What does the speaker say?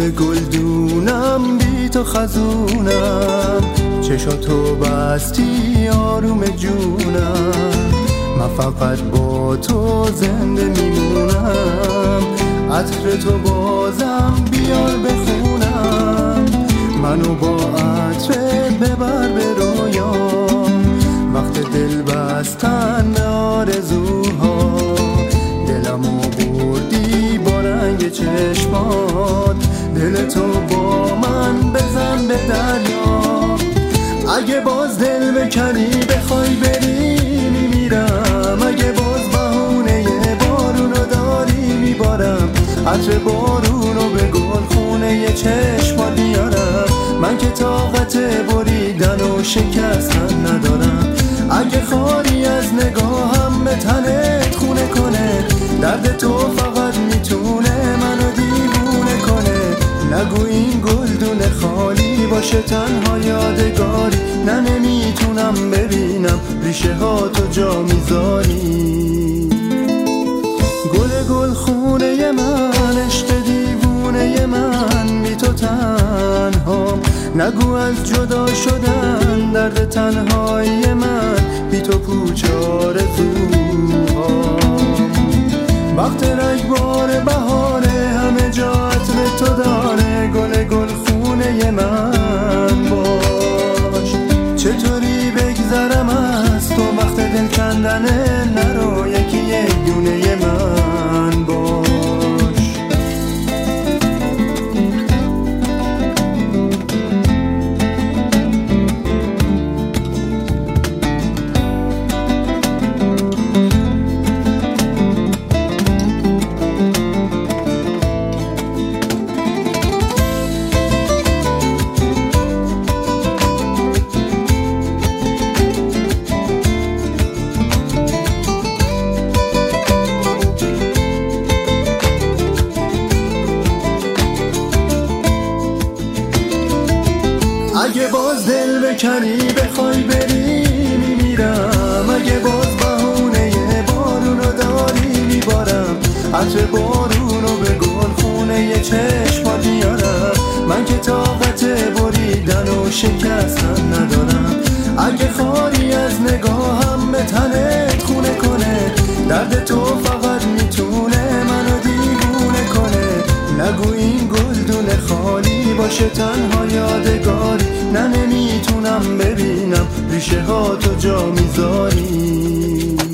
گلدونم بی تو خزونم، چشاتو بستی آروم جونم، من فقط با تو زنده میمونم، عطر تو بازم بیار بخونم، منو با عطرت ببر به رویا، وقت دل بستن به آرزوها، دلمو بردی با رنگ چشمات، دل تو با من بزن به دریا، اگه باز دل بکنی بخوای بری میمیرم، اگه باز بهونه بارونو داری میبارم، عطر بارونو به گلخونه چشمات میارم، من که طاقت بریدن و شکستن ندارم، اگه خاری از نگاهم به تنت خونه کنه، درد تو فقط میتونه منو دیوونه کنه، نگو این گلدون خالی باشه تنها یادگاری، نه نمیتونم ببینم ریشه ها تو جا میذاری، گل خونه من، عشق دیوونه من، بی تو تنها، نگو از جدا شدن درد تنهایی من، بی تو پوچ آرزوها، وقت رگبار بهاره همه جا عطر تو داره، گل خونه من باش، چطوری بگذرم از تو وقت دل کندنه، نرو یکی دونه من باش. اگه باز دل بکنی بخوای بری میمیرم، اگه باز بهونه بارونو داری میبارم، عطر بارونو به گلخونه چشمات میارم، من که طاقت بریدن و شکستن ندارم، اگه خاری از نگاهم به تنت خونه کنه، درد تو فقط میتونه منو دیوونه کنه، نگو این گلدون خالی باشه تنها یادگاری، نه نمیتونم ببینم ریشه ها تو جا میذاری.